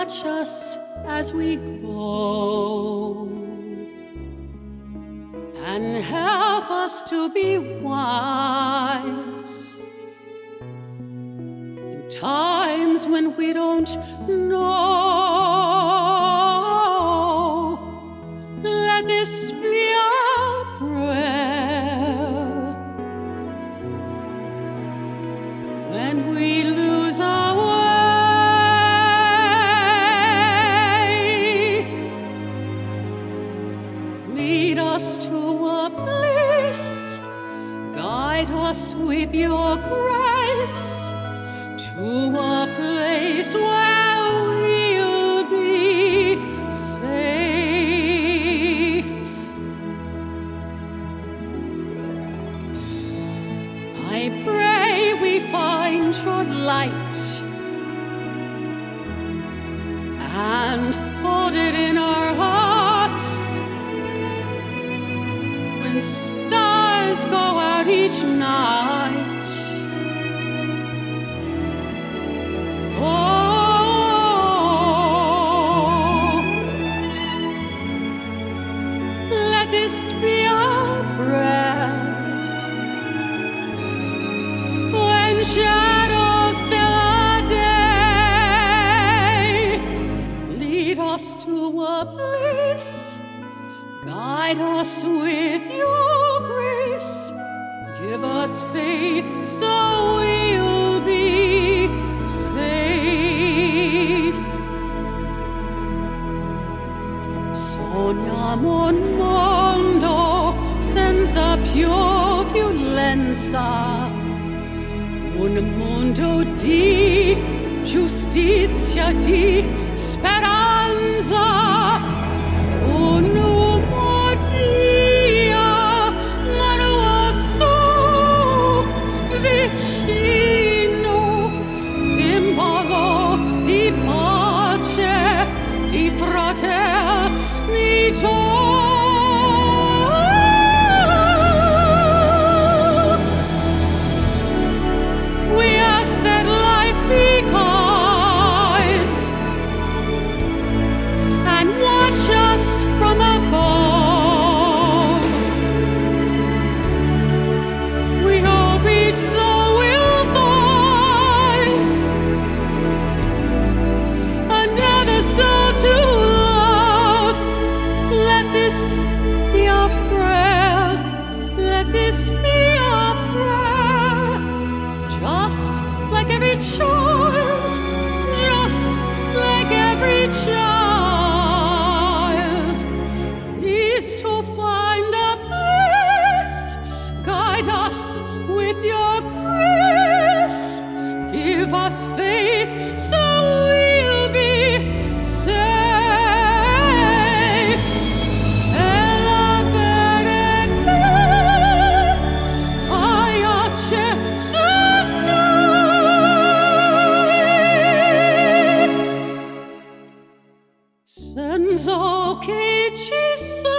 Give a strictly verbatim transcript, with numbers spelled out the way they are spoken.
watch us as we go and help us to be wise in times when we don't know. Let this be our prayer when we lose our way. Lead us to a place, guide us with your grace to a place where we'll be safe. I pray we find your light and hold it in our hearts when stars go out each night. Oh, let this be our prayer when shadows fill our day. Lead us to a place, guide us with your grace. Give us faith so we'll be safe. Sogniamo un mondo senza più violenza, un mondo di giustizia, di speranza, un uomo di amore su vicino, simbolo di pace, di fraternità. This be our prayer, just like every child, just like every child, is to find a place, guide us with your grace, give us faith so we'll be safe. Senza che ci sia